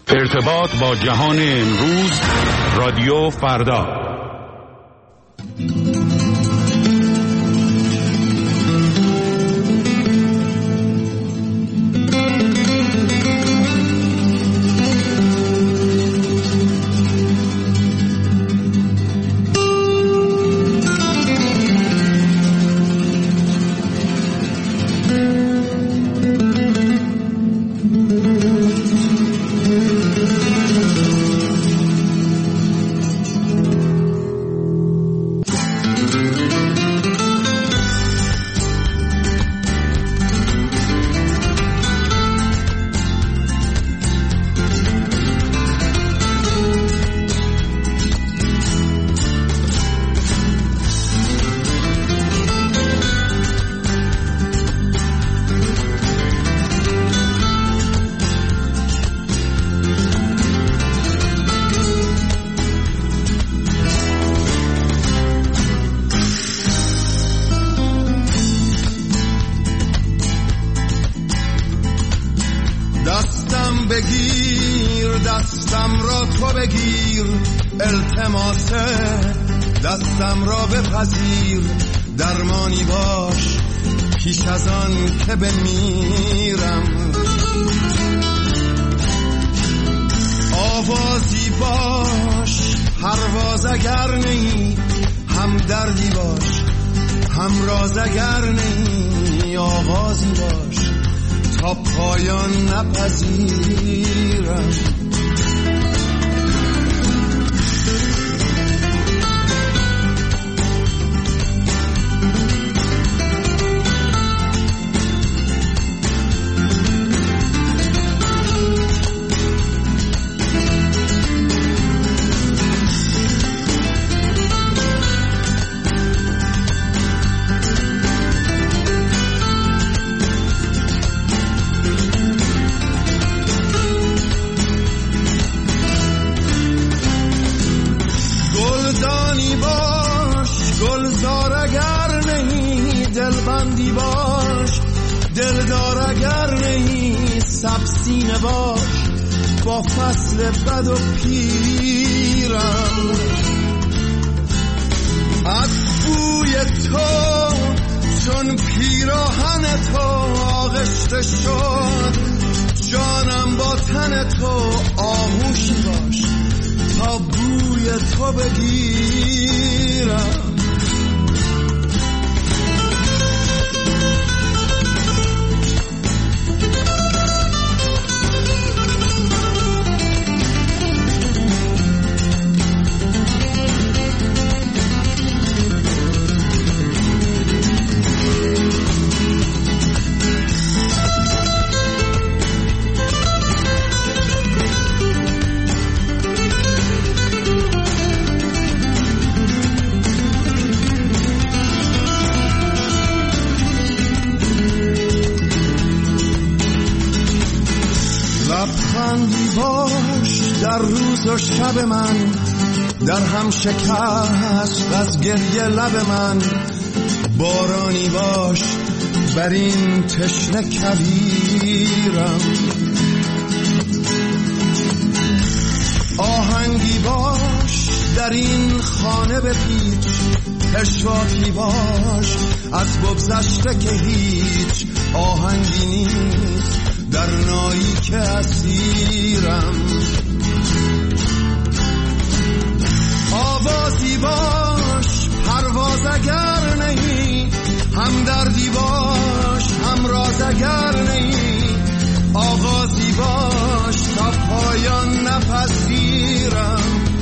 ارتباط با جهان امروز، رادیو فردا. دستم را تو بگیر، التماسه دستم را بپذیر، درمانی باش پیش از آن که بمیرم، آوازی باش پرواز اگر نی، هم دردی باش هم راز اگر نی، آغازی باش تا پایان نپذیرم. دلبندی باش دلدار اگر نهی، سبسینه باش با فصل بد و پیرم، از بوی تو چون پیراهن تو آغشته شد، جانم با تن تو آغوشی باش تا بوی تو بگیرم. لبخندی باش در روز و شب من، در هم شکست از گریه لب من، بارانی باش بر این تشنه کویرم، آهنگی باش در این خانه بپیچ، پشواکی باش از بگذشته که هیچ آهنگی نیست در نایی که اسیرم، آوازی باش پرواز اگر نهی، هم دردی باش هم راز اگر نهی، آغازی باش تا پایان نپذیرم،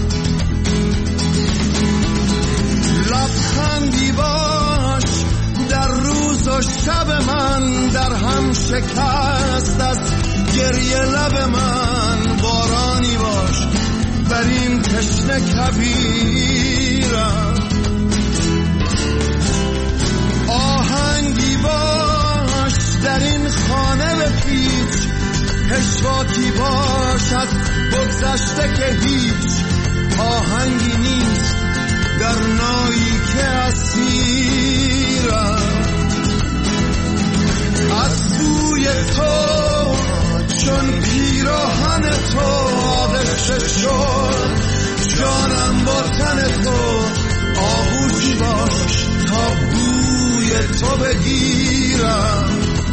لبخندی باش در روز و شب من، در هم شکست از گریه لب من، بارانی باش بر این تشنه کویرم، آهنگی باش در این خانه بپیچ، پشواکی باش از بگذشته که هیچ آهنگی نیست در نایی که اسیرم، از بوی تو چون پیراهن تو آغشته شد، جانم با تن تو آغوشی باش تا بوی تو بگیرم،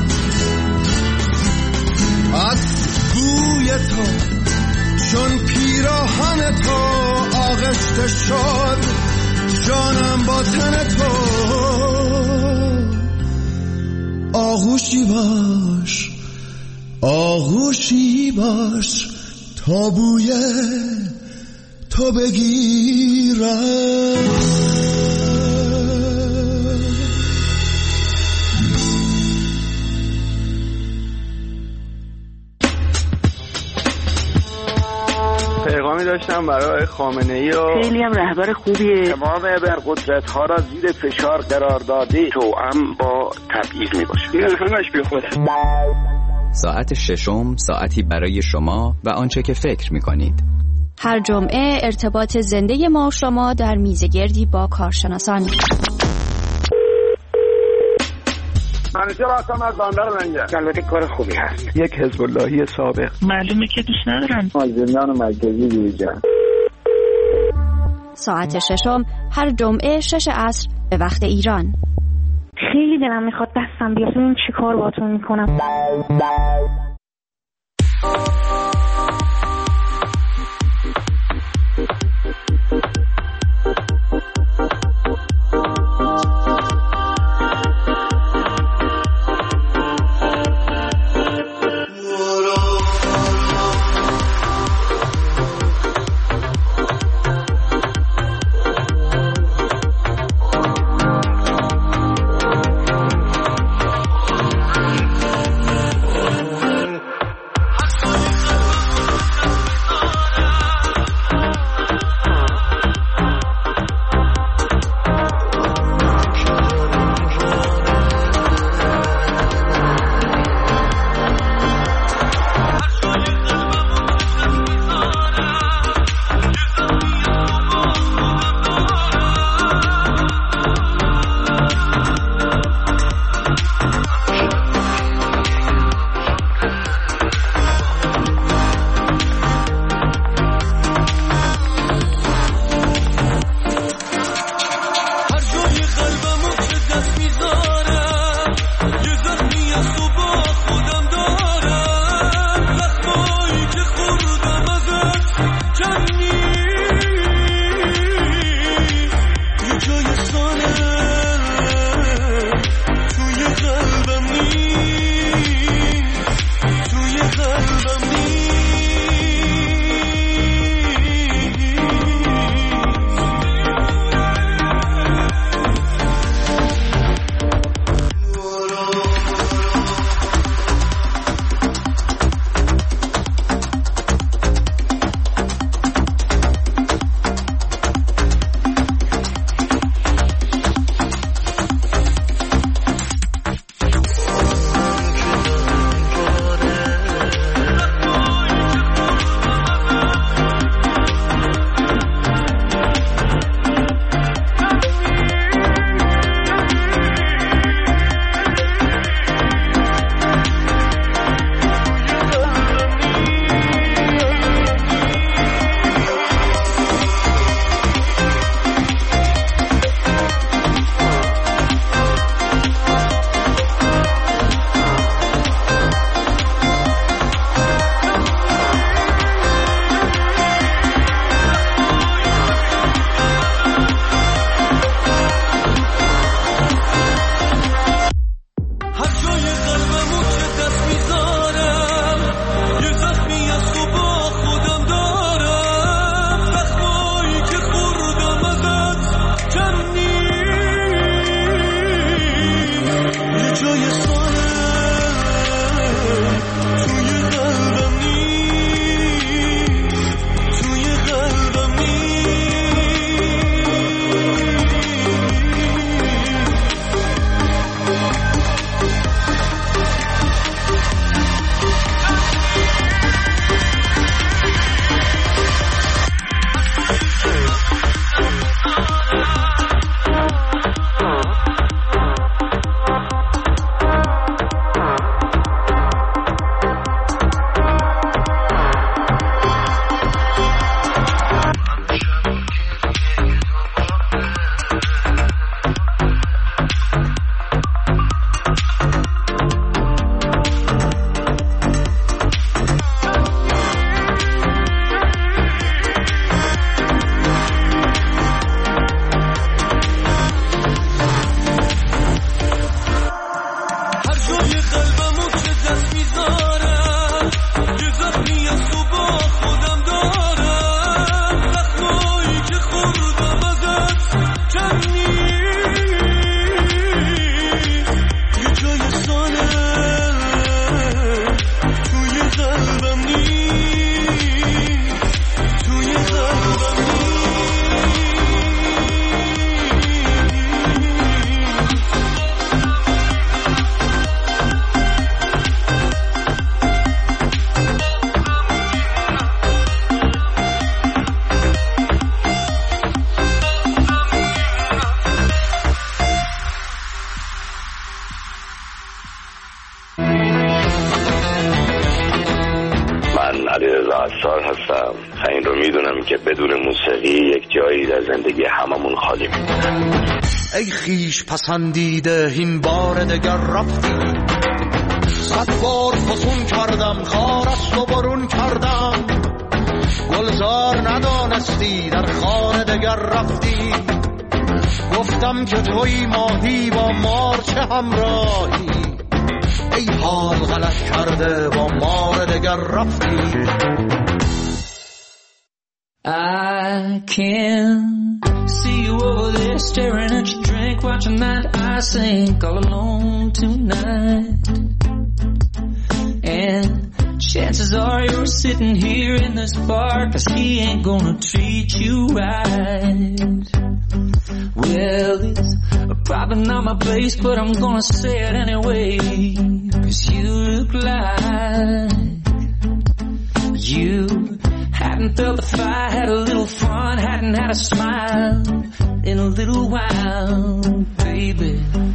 از بوی تو چون پیراهن تو آغشته شد، جانم با تن تو آغوشی باش، آغوشی باش تا بوی تو بگیرم. پیغامی داشتم برای خامنه‌ای و خیلی هم رهبر خوبیه. تمام ابرقدرت‌ها را زیر فشار قرار داده، توأم با تبعیض میباشه. این همش بیخوده. ساعت ششم، ساعتی برای شما و آنچه که فکر می‌کنید. هر جمعه ارتباط زنده ما و شما در میزگردی با کارشناسان. منیجر هستم از بندر منجر. البته کار خوبی هست. یک حزب اللهی سابق. معلومه که دوست ندارم. زندان مرکزی بیرجان. ساعت ششم هر جمعه 6 عصر به وقت ایران. خیلی دلم میخواد دستم بیاد ببینم چی کار باهاتون میکنم. علیرضا عصار هستم. این رو میدونم که بدون موسیقی یک جایی در زندگی هممون خالی میمونه. ای خیش پسندیده این بار دگر رفتی، 100 بار فسون کردم خار است و برون کردم، گلزار ندانستی در خانه دگر رفتی، گفتم که توی ماهی با مار چه همراهی، ای حال غلط کرده با مار دگر رفتی. I can see you over there staring at your drink, watching that I sink all alone tonight. And chances are you're sitting here in this bar, 'cause he ain't gonna treat you right. Well, it's probably not my place, but I'm gonna say it anyway, 'cause you look like you hadn't felt the fire, had a little fun, hadn't had a smile in a little while, baby.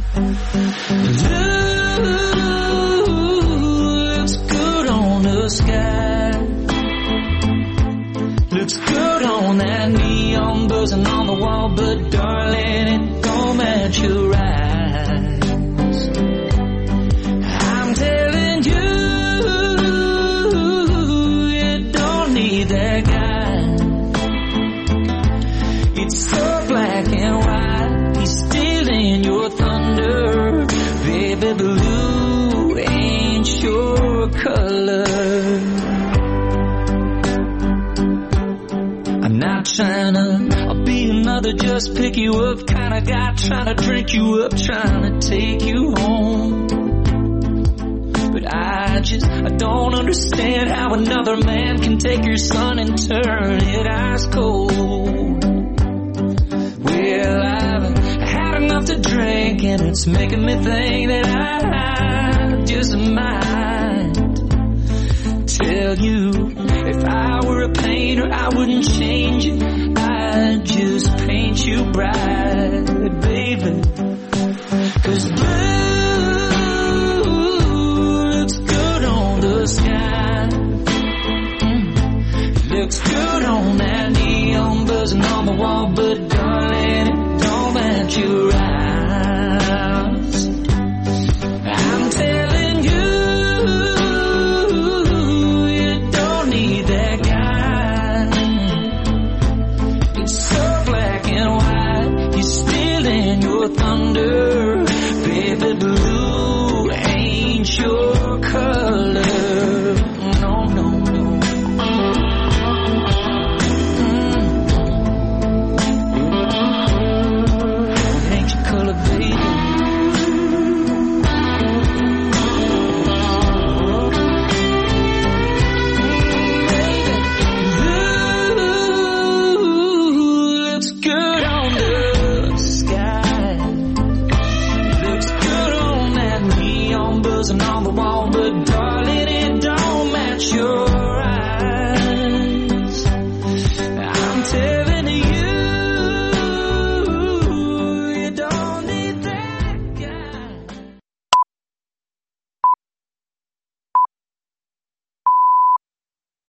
Looks good on the sky, looks good on that neon buzzing on the wall, but darling, it don't match your eyes. I'm telling you, that guy, it's so black and white, he's stealing your thunder, baby blue ain't your color. I'm not trying to be another just pick you up kind of guy, trying to drink you up, trying to take you home. But I don't understand how another man can take your son and turn it ice cold. Well, I've had enough to drink, and it's making me think that I just might tell you, if I were a painter, I wouldn't change it, I'd just paint you bright, baby. 'Cause sky looks good on that neon buzzing on the wall, but darling, it don't match your